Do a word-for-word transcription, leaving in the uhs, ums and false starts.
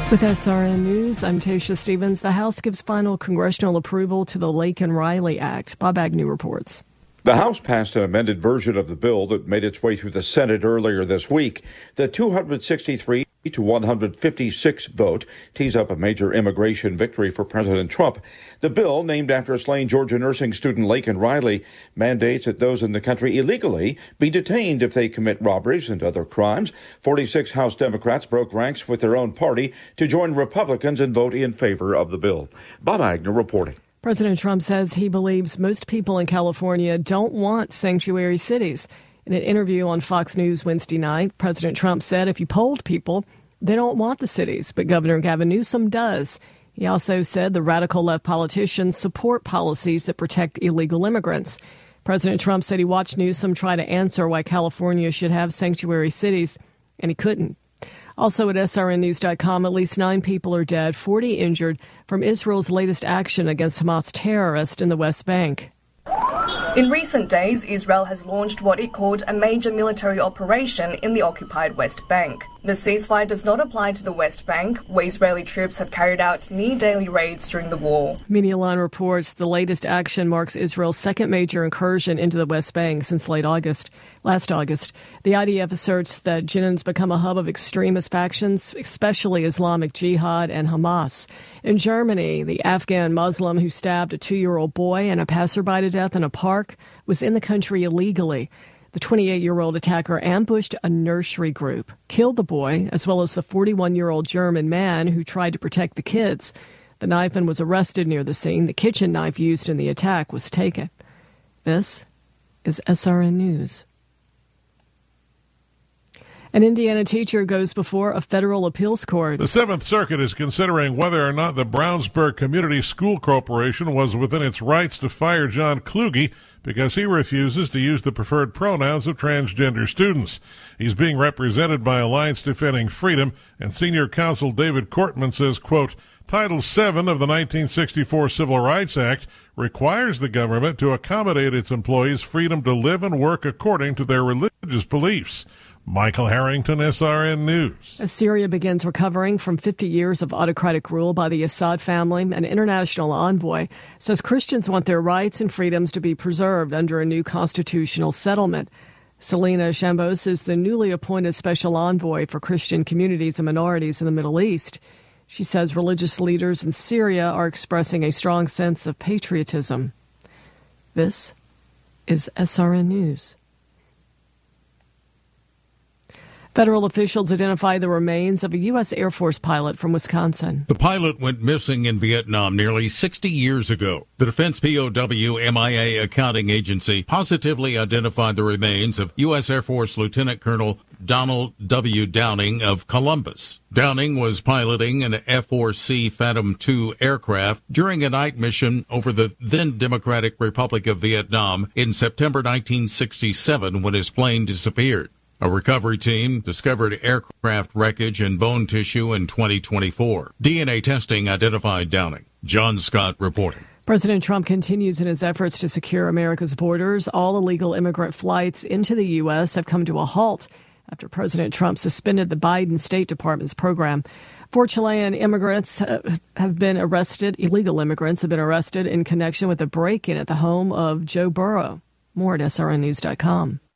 With S R N News, I'm Tasha Stevens. The House gives final congressional approval to the Laken-Riley Act. Bob Agnew reports. The House passed an amended version of the bill that made its way through the Senate earlier this week. The two hundred sixty-three to one hundred fifty-six vote tees up a major immigration victory for President Trump. The bill, named after slain Georgia nursing student Laken-Riley, mandates that those in the country illegally be detained if they commit robberies and other crimes. forty-six House Democrats broke ranks with their own party to join Republicans and vote in favor of the bill. Bob Agnew reporting. President Trump says he believes most people in California don't want sanctuary cities. In an interview on Fox News Wednesday night, President Trump said if you polled people, they don't want the cities, but Governor Gavin Newsom does. He also said the radical left politicians support policies that protect illegal immigrants. President Trump said he watched Newsom try to answer why California should have sanctuary cities, and he couldn't. Also at S R N news dot com, at least nine people are dead, forty injured from Israel's latest action against Hamas terrorists in the West Bank. In recent days, Israel has launched what it called a major military operation in the occupied West Bank. The ceasefire does not apply to the West Bank, where Israeli troops have carried out near-daily raids during the war. Medialine reports the latest action marks Israel's second major incursion into the West Bank since late August. Last August, the I D F asserts that Jenin's become a hub of extremist factions, especially Islamic Jihad and Hamas. In Germany, the Afghan Muslim who stabbed a two-year-old boy and a passerby to death in a park was in the country illegally. The twenty-eight-year-old attacker ambushed a nursery group, killed the boy, as well as the forty-one-year-old German man who tried to protect the kids. The knifeman was arrested near the scene. The kitchen knife used in the attack was taken. This is S R N News. An Indiana teacher goes before a federal appeals court. The Seventh Circuit is considering whether or not the Brownsburg Community School Corporation was within its rights to fire John Kluge because he refuses to use the preferred pronouns of transgender students. He's being represented by Alliance Defending Freedom, and senior counsel David Cortman says, quote, Title seven of the nineteen sixty-four Civil Rights Act requires the government to accommodate its employees' freedom to live and work according to their religious beliefs. Michael Harrington, S R N News. As Syria begins recovering from fifty years of autocratic rule by the Assad family, an international envoy says Christians want their rights and freedoms to be preserved under a new constitutional settlement. Selena Shambos is the newly appointed special envoy for Christian communities and minorities in the Middle East. She says religious leaders in Syria are expressing a strong sense of patriotism. This is S R N News. Federal officials identify the remains of a U S Air Force pilot from Wisconsin. The pilot went missing in Vietnam nearly sixty years ago. The Defense P O W M I A accounting agency positively identified the remains of U S Air Force Lieutenant Colonel Donald W. Downing of Columbus. Downing was piloting an F four C Phantom two aircraft during a night mission over the then Democratic Republic of Vietnam in September nineteen sixty-seven when his plane disappeared. A recovery team discovered aircraft wreckage and bone tissue in twenty twenty-four. D N A testing identified Downing. John Scott reporting. President Trump continues in his efforts to secure America's borders. All illegal immigrant flights into the U S have come to a halt after President Trump suspended the Biden State Department's program. Four Chilean immigrants have been arrested, illegal immigrants have been arrested in connection with a break-in at the home of Joe Burrow. More at S R N news dot com.